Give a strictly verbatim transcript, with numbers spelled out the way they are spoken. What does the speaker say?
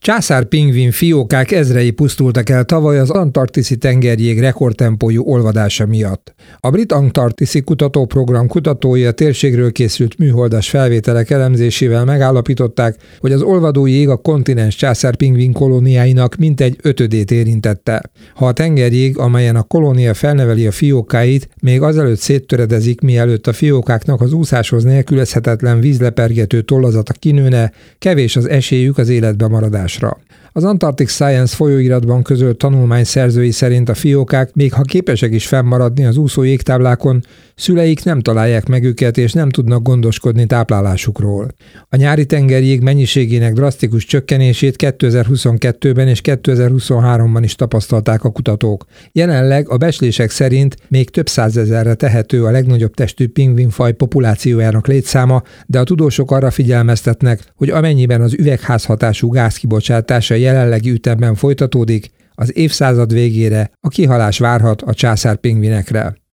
Császár-pingvin fiókák ezrei pusztultak el tavaly az antarktiszi tengerjég rekordtempójú olvadása miatt. A brit antarktiszi kutatóprogram kutatói a térségről készült műholdas felvételek elemzésével megállapították, hogy az olvadó jég a kontinens császár-pingvin kolóniáinak mintegy ötödét érintette. Ha a tengerjég, amelyen a kolónia felneveli a fiókáit, még azelőtt széttöredezik, mielőtt a fiókáknak az úszáshoz nélkülözhetetlen vízlepergető tollazata kinőne, kevés az esélyük az életbe maradásra. Az Antarctic Science folyóiratban közölt tanulmány szerzői szerint a fiókák, még ha képesek is fennmaradni az úszó jégtáblákon, szüleik nem találják meg őket és nem tudnak gondoskodni táplálásukról. A nyári tengerjég mennyiségének drasztikus csökkenését kétezer-huszonkettőben és kétezer-huszonháromban is tapasztalták a kutatók. Jelenleg a becslések szerint még több százezerre tehető a legnagyobb testű pingvinfaj populációjának létszáma, de a tudósok arra figyelmeztetnek, hogy amennyiben az üvegházhatású gáz kibocsátása jelenlegi ütemben folytatódik, az évszázad végére a kihalás várhat a császár-pingvinekre.